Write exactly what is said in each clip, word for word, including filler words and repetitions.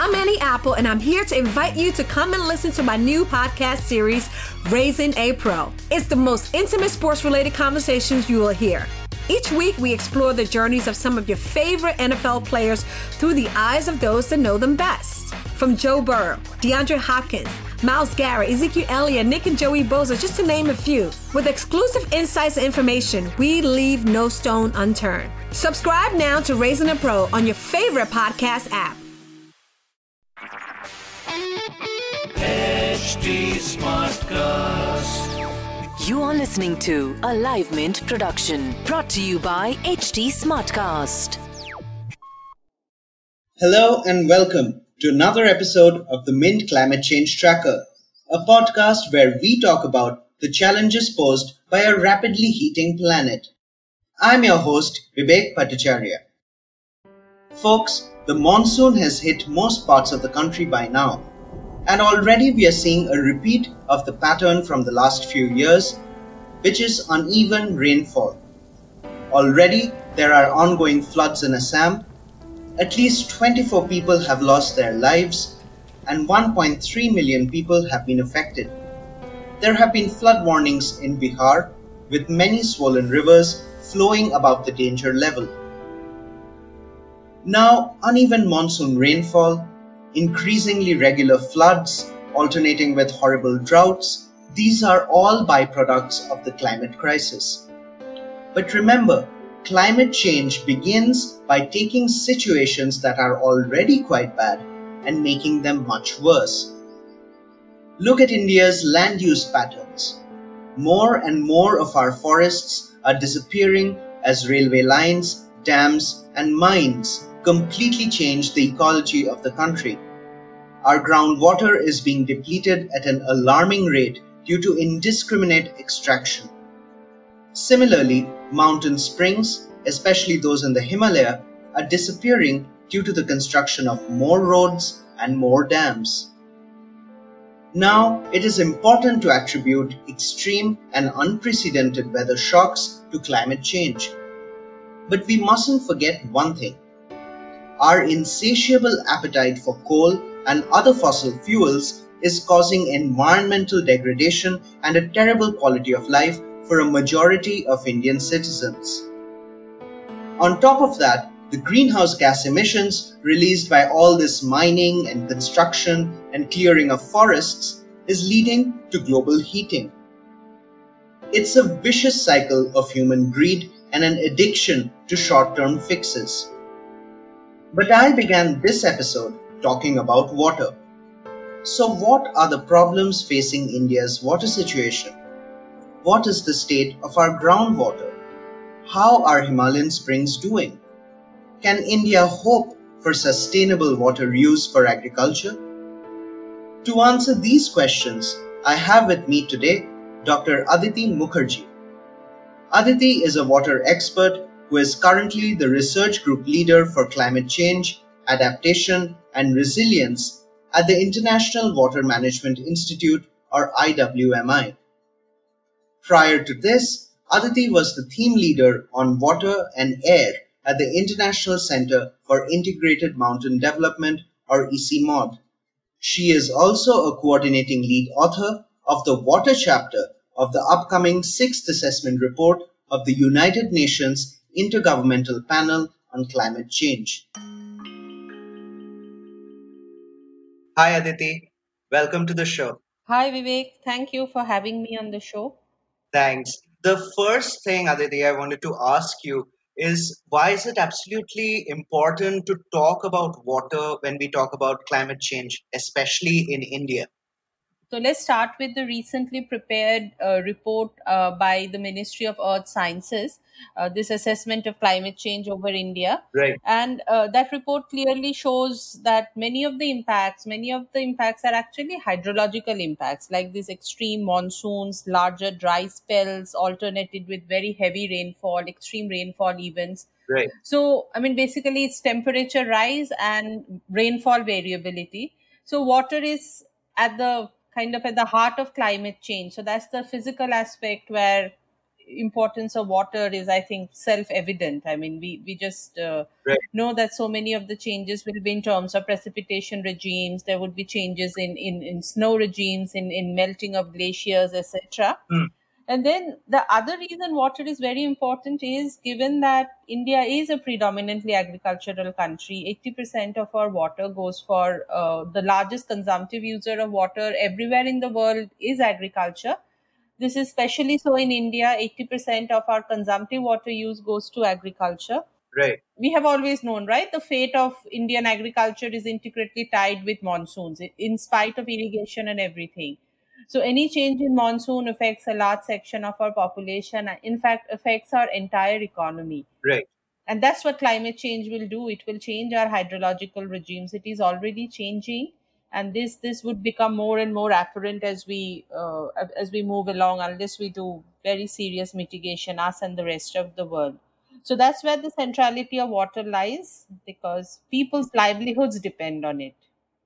I'm Annie Apple, and I'm here to invite you to come and listen to my new podcast series, Raising a Pro. It's the most intimate sports-related conversations you will hear. Each week, we explore the journeys of some of your favorite N F L players through the eyes of those that know them best. From Joe Burrow, DeAndre Hopkins, Myles Garrett, Ezekiel Elliott, Nick and Joey Bosa, just to name a few. With exclusive insights and information, we leave no stone unturned. Subscribe now to Raising a Pro on your favorite podcast app. H D Smartcast. You are listening to a Live Mint production brought to you by H D Smartcast. Hello and welcome to another episode of the Mint Climate Change Tracker, a podcast where we talk about the challenges posed by a rapidly heating planet. I'm your host, Vivek Bhattacharya. Folks, the monsoon has hit most parts of the country by now, and already we are seeing a repeat of the pattern from the last few years, which is uneven rainfall. Already, there are ongoing floods in Assam. At least twenty-four people have lost their lives, and one point three million people have been affected. There have been flood warnings in Bihar, with many swollen rivers flowing above the danger level. Now, uneven monsoon rainfall, increasingly regular floods, alternating with horrible droughts, these are all byproducts of the climate crisis. But remember, climate change begins by taking situations that are already quite bad and making them much worse. Look at India's land use patterns. More and more of our forests are disappearing as railway lines, dams, and mines completely change the ecology of the country. Our groundwater is being depleted at an alarming rate due to indiscriminate extraction. Similarly, mountain springs, especially those in the Himalaya, are disappearing due to the construction of more roads and more dams. Now, it is important to attribute extreme and unprecedented weather shocks to climate change. But we mustn't forget one thing. Our insatiable appetite for coal and other fossil fuels is causing environmental degradation and a terrible quality of life for a majority of Indian citizens. On top of that, the greenhouse gas emissions released by all this mining and construction and clearing of forests is leading to global heating. It's a vicious cycle of human greed and an addiction to short-term fixes. But I began this episode talking about water. So what are the problems facing India's water situation? What is the state of our groundwater? How are Himalayan springs doing? Can India hope for sustainable water use for agriculture? To answer these questions, I have with me today Doctor Aditi Mukherjee. Aditi is a water expert who is currently the research group leader for climate change, adaptation, and resilience at the International Water Management Institute, or I W M I. Prior to this, Aditi was the theme leader on water and air at the International Center for Integrated Mountain Development, or I C I M O D. She is also a coordinating lead author of the water chapter of the upcoming sixth assessment report of the United Nations Intergovernmental Panel on Climate Change. Hi Aditi, welcome to the show. Hi Vivek, thank you for having me on the show. Thanks. The first thing, Aditi, I wanted to ask you is why is it absolutely important to talk about water when we talk about climate change, especially in India? So let's start with the recently prepared uh, report uh, by the Ministry of Earth Sciences, uh, this assessment of climate change over India. Right. And uh, that report clearly shows that many of the impacts, many of the impacts are actually hydrological impacts, like these extreme monsoons, larger dry spells, alternated with very heavy rainfall, extreme rainfall events. Right. So, I mean, basically it's temperature rise and rainfall variability. So water is at the kind of at the heart of climate change. So that's the physical aspect where importance of water is, I think, self-evident. I mean, we, we just uh, Right. know that so many of the changes will be in terms of precipitation regimes. There would be changes in, in, in snow regimes, in, in melting of glaciers, et cetera. Mm. And then the other reason water is very important is, given that India is a predominantly agricultural country, eighty percent of our water goes for uh, the largest consumptive user of water everywhere in the world is agriculture. This is especially so in India. eighty percent of our consumptive water use goes to agriculture. Right. We have always known, right? The fate of Indian agriculture is intricately tied with monsoons, in spite of irrigation and everything. So any change in monsoon affects a large section of our population, in fact, affects our entire economy. Right. And that's what climate change will do. It will change our hydrological regimes. It is already changing. And this this would become more and more apparent as we uh, as we move along, unless we do very serious mitigation, us and the rest of the world. So that's where the centrality of water lies, because people's livelihoods depend on it.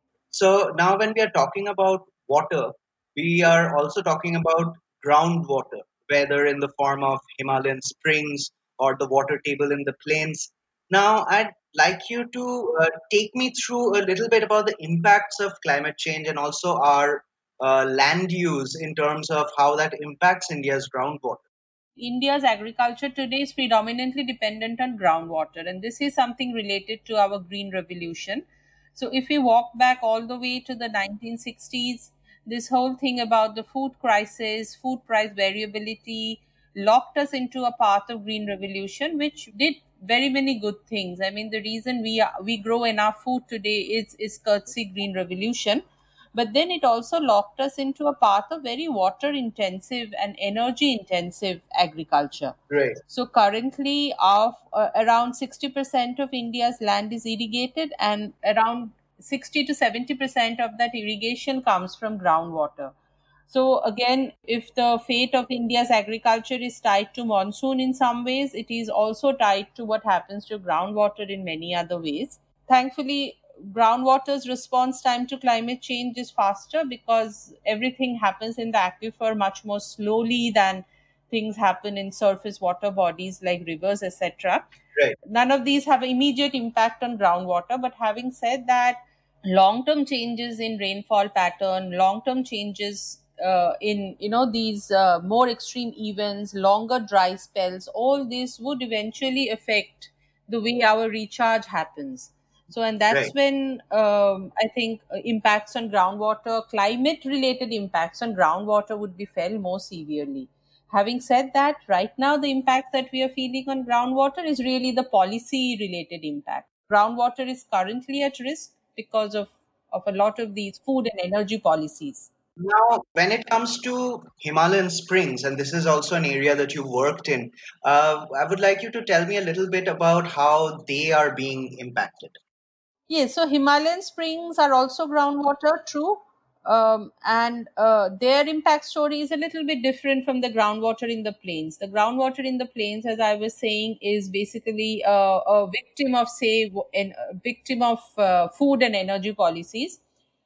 So now when we are talking about water, we are also talking about groundwater, whether in the form of Himalayan springs or the water table in the plains. Now, I'd like you to uh, take me through a little bit about the impacts of climate change and also our uh, land use in terms of how that impacts India's groundwater. India's agriculture today is predominantly dependent on groundwater, and this is something related to our green revolution. So if we walk back all the way to the nineteen sixties, this whole thing about the food crisis, food price variability, locked us into a path of green revolution, which did very many good things. I mean, the reason we are, we grow enough food today is, is courtesy green revolution. But then it also locked us into a path of very water intensive and energy intensive agriculture. Right. So currently, of uh, around sixty percent of India's land is irrigated, and around sixty to seventy percent of that irrigation comes from groundwater. So again, if the fate of India's agriculture is tied to monsoon in some ways, it is also tied to what happens to groundwater in many other ways. Thankfully, groundwater's response time to climate change is faster, because everything happens in the aquifer much more slowly than things happen in surface water bodies like rivers, et cetera. Right. None of these have immediate impact on groundwater. But having said that, long-term changes in rainfall pattern, long-term changes uh, in you know these uh, more extreme events, longer dry spells, all this would eventually affect the way our recharge happens. So, and that's Right. when um, I think uh, impacts on groundwater, climate-related impacts on groundwater would be felt more severely. Having said that, right now the impact that we are feeling on groundwater is really the policy-related impact. Groundwater is currently at risk because of, of a lot of these food and energy policies. Now, when it comes to Himalayan springs, and this is also an area that you worked in, uh, I would like you to tell me a little bit about how they are being impacted. Yes, so Himalayan springs are also groundwater, true. Um, and uh, their impact story is a little bit different from the groundwater in the plains. The groundwater in the plains, as I was saying, is basically uh, a victim of, say, w- an, a victim of uh, food and energy policies.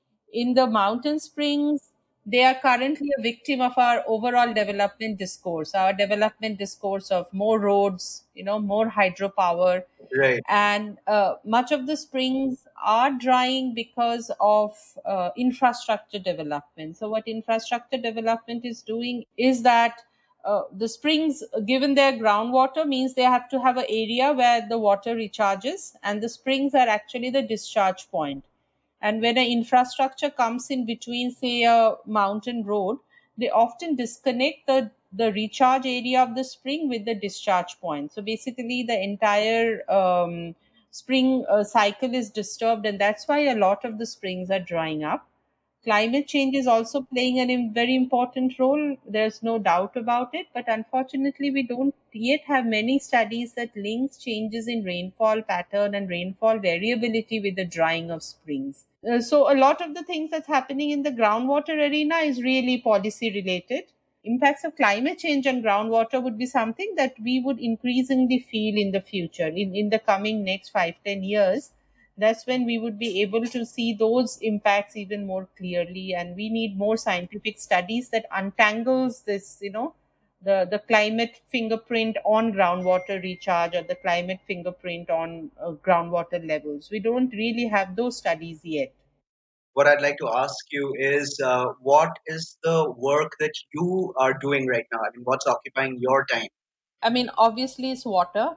In the mountain springs, they are currently a victim of our overall development discourse, our development discourse of more roads, you know, more hydropower, Right. and uh, much of the springs are drying because of uh, infrastructure development. So what infrastructure development is doing is that uh, the springs, given their groundwater, means they have to have an area where the water recharges, and the springs are actually the discharge point. And when an infrastructure comes in between, say, a mountain road, they often disconnect the, the recharge area of the spring with the discharge point. So basically, the entire um, spring uh, cycle is disturbed, and that's why a lot of the springs are drying up. Climate change is also playing a im- very important role. There's no doubt about it. But unfortunately, we don't yet have many studies that links changes in rainfall pattern and rainfall variability with the drying of springs. Uh, so a lot of the things that's happening in the groundwater arena is really policy related. Impacts of climate change on groundwater would be something that we would increasingly feel in the future, in, in the coming next five, ten years. That's when we would be able to see those impacts even more clearly. And we need more scientific studies that untangles this, you know, the, the climate fingerprint on groundwater recharge or the climate fingerprint on uh, groundwater levels. We don't really have those studies yet. What I'd like to ask you is, uh, what is the work that you are doing right now? I mean, what's occupying your time? I mean, obviously it's water.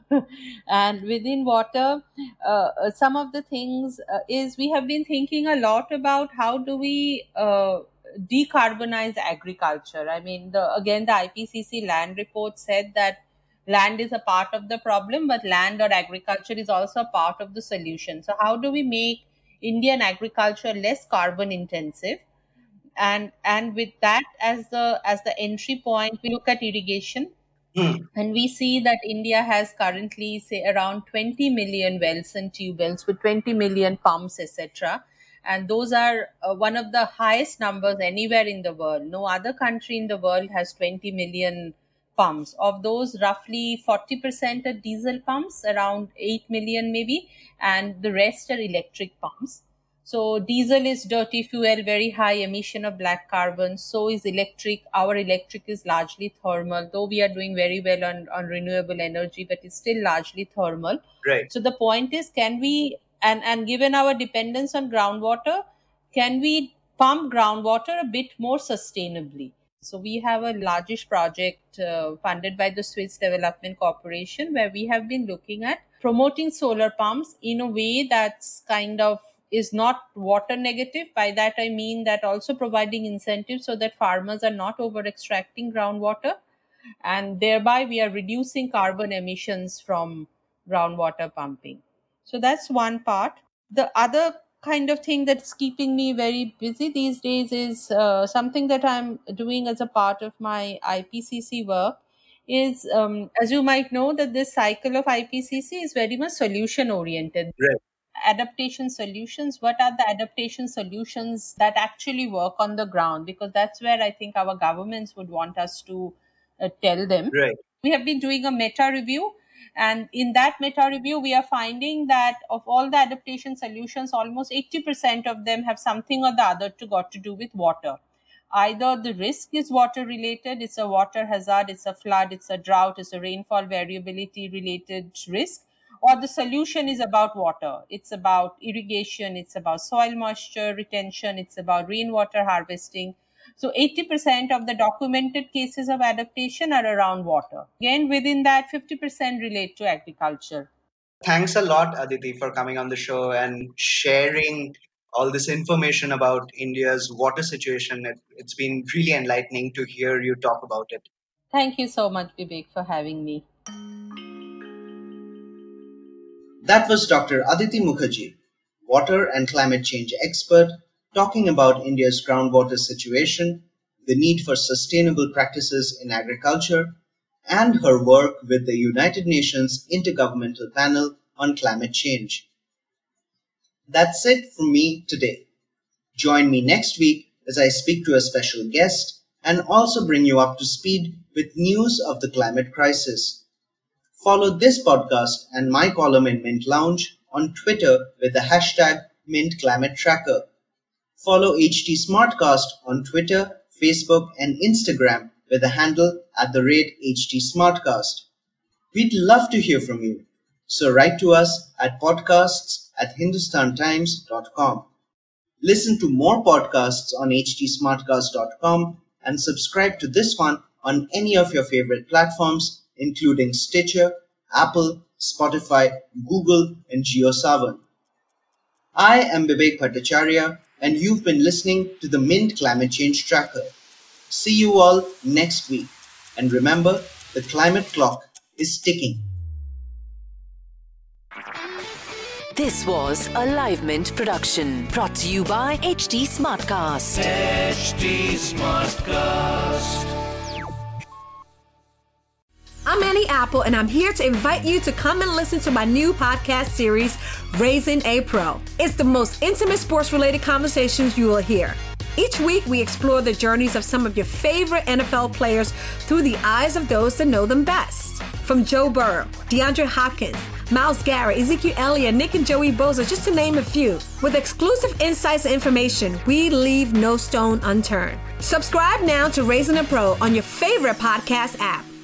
And within water, uh, some of the things uh, is we have been thinking a lot about how do we uh, decarbonize agriculture. I mean, the, again, the I P C C land report said that land is a part of the problem, but land or agriculture is also a part of the solution. So how do we make Indian agriculture less carbon intensive? And and with that as the as the entry point, we look at irrigation. Mm. And we see that India has currently, say, around twenty million wells and tube wells with twenty million pumps, et cetera. And those are uh, one of the highest numbers anywhere in the world. No other country in the world has twenty million pumps. Of those, roughly forty percent are diesel pumps, around eight million maybe, and the rest are electric pumps. So diesel is dirty fuel, very high emission of black carbon. So is electric. Our electric is largely thermal, though we are doing very well on, on renewable energy, but it's still largely thermal. Right. So the point is, can we, and, and given our dependence on groundwater, can we pump groundwater a bit more sustainably? So we have a largish project uh, funded by the Swiss Development Corporation, where we have been looking at promoting solar pumps in a way that's kind of is not water negative. By that I mean that also providing incentives so that farmers are not over extracting groundwater, and thereby we are reducing carbon emissions from groundwater pumping. So that's one part. The other kind of thing that's keeping me very busy these days is uh, something that I'm doing as a part of my I P C C work is, um, as you might know, that this cycle of I P C C is very much solution oriented. Right. Adaptation solutions. What are the adaptation solutions that actually work on the ground? Because that's where I think our governments would want us to uh, tell them. Right. We have been doing a meta review, and in that meta review, we are finding that of all the adaptation solutions, almost eighty percent of them have something or the other to got to do with water. Either the risk is water related, it's a water hazard, it's a flood, it's a drought, it's a rainfall variability related risk, or the solution is about water. It's about irrigation, it's about soil moisture retention, it's about rainwater harvesting. So eighty percent of the documented cases of adaptation are around water. Again, within that, fifty percent relate to agriculture. Thanks a lot, Aditi, for coming on the show and sharing all this information about India's water situation. It, it's been really enlightening to hear you talk about it. Thank you so much, Vivek, for having me. That was Doctor Aditi Mukherjee, water and climate change expert, talking about India's groundwater situation, the need for sustainable practices in agriculture, and her work with the United Nations Intergovernmental Panel on Climate Change. That's it from me today. Join me next week as I speak to a special guest and also bring you up to speed with news of the climate crisis. Follow this podcast and my column in Mint Lounge on Twitter with the hashtag Mint Climate Tracker. Follow H T Smartcast on Twitter, Facebook, and Instagram with the handle at the rate H T Smartcast. We'd love to hear from you, so write to us at podcasts at hindustan times dot com. Listen to more podcasts on h t smartcast dot com and subscribe to this one on any of your favorite platforms, including Stitcher, Apple, Spotify, Google, and JioSaavn. I am Vivek Bhattacharya, and you've been listening to the Mint Climate Change Tracker. See you all next week. And remember, the climate clock is ticking. This was a Live Mint production brought to you by H T Smartcast. H T Smartcast. I'm Annie Apple, and I'm here to invite you to come and listen to my new podcast series, Raising a Pro. It's the most intimate sports-related conversations you will hear. Each week, we explore the journeys of some of your favorite N F L players through the eyes of those that know them best. from Joe Burrow, DeAndre Hopkins, Myles Garrett, Ezekiel Elliott, Nick and Joey Bosa, just to name a few. With exclusive insights and information, we leave no stone unturned. Subscribe now to Raising a Pro on your favorite podcast app.